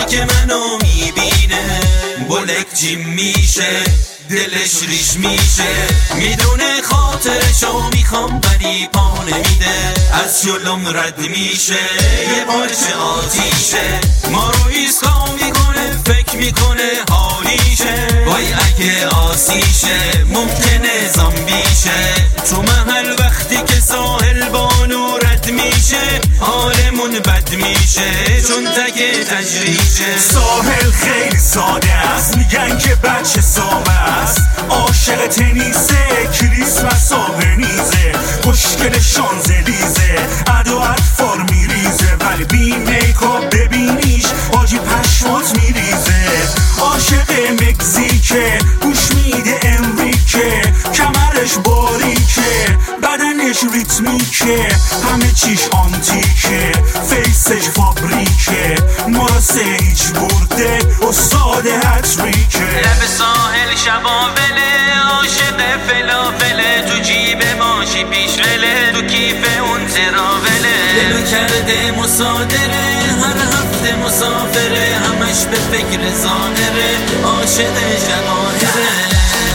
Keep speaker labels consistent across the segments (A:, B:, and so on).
A: که منو میبینه بلک جیم میشه، دلش ریش میشه، میدونه خاطرشو میخوام ولی پا نمیده، از جلوم رد میشه، یه پارچه آتیشه، ما رو ایسکا میکنه، فکر میکنه حالیشه، وای اگه آسیشه ممکنه زامبیشه، تو محل وقتی که ساحل بانو رد میشه حالمون بد میشه چون تک تجریشه.
B: ساحل خیلی ساده است، میگن که بچه سابه است، عاشق تنیسه، کریسمس آبنیزه، خوشگل شانزلیزه، ادو اطفال میریزه، ولی بی میکاپ ببینیش حاجی پشمات میریزه، عاشق مکزیکه، گوش میده امریکه، کمرش باریکه، بدنش ریتمیکه، همه چیش آنتیکه، فیسش فابریکه، مراسه هیچ برده استاد هتریکه،
A: لب ساحل شباوله، عاشق فلافله، تو جیب ماشی پیشوله، تو کیف اون تراوله، دلو کرده مصادره، هر هفته مسافره، همش به فکر ظاهره، عاشق جواهره.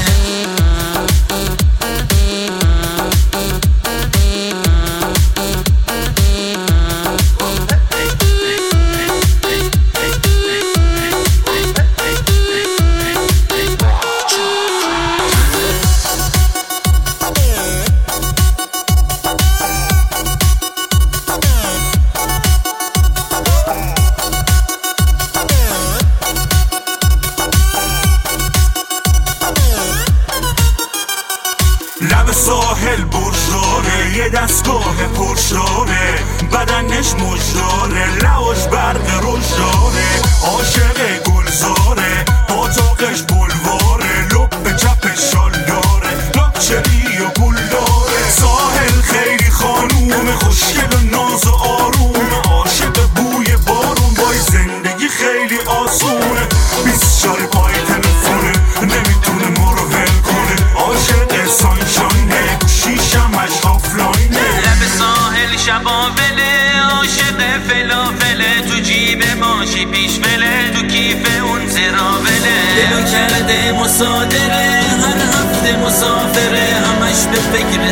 B: لب ساحل برشداره، یه دستگاه پرشداره، بدنش مجداره، لواش برق رشداره، عاشق گلزاره، پاتاقش بلواره، لب چپش شالداره، لاکچری و گل داره، ساحل خیلی خانوم خوشگل و ناز و آروم، عاشق بوی بارون، بای زندگی خیلی آسونه، 24 پای تلفونه، نمیتونه ما رو ول کنه، عاشق سانشاینه، شیشمش آفلاینه،
A: لب ساحل شباوله، عاشق فلافله، تو جیب ماشی پیشوله، تو کیف اون تراوله، دلو کرده مصادره، هر هفته مسافره، همش به فکر